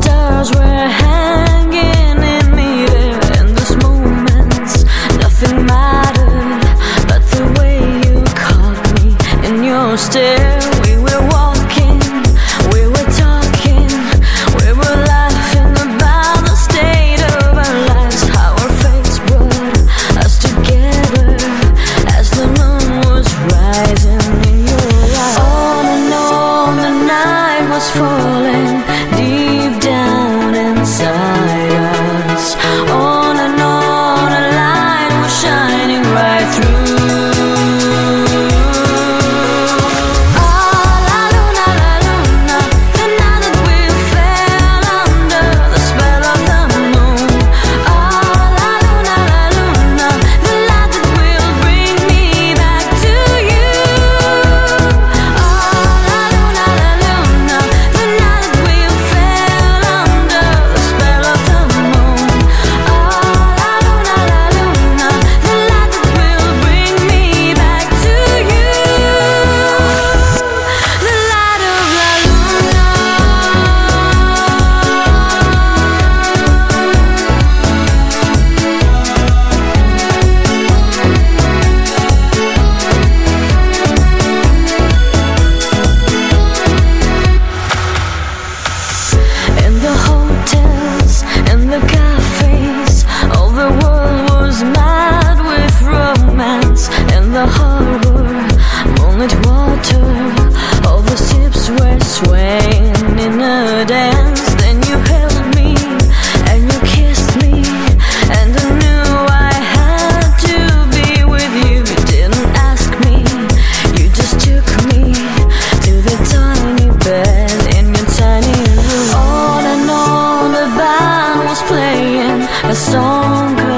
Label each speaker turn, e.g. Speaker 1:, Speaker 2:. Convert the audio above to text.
Speaker 1: stars were hanging in midair. In those moments, nothing mattered but the way you caught me in your stare. We were walking, we were talking, we were laughing about the state of our lives, how our fates brought us together as the moon was rising in your eyes. On and on the night was falling deep down inside us. On and on a light was shining right through. The harbor, moonlit water, all the ships were swaying in a dance. Then you held me and you kissed me, and I knew I had to be with you. You didn't ask me, you just took me to the tiny bed in your tiny room. On and on the band was playing a song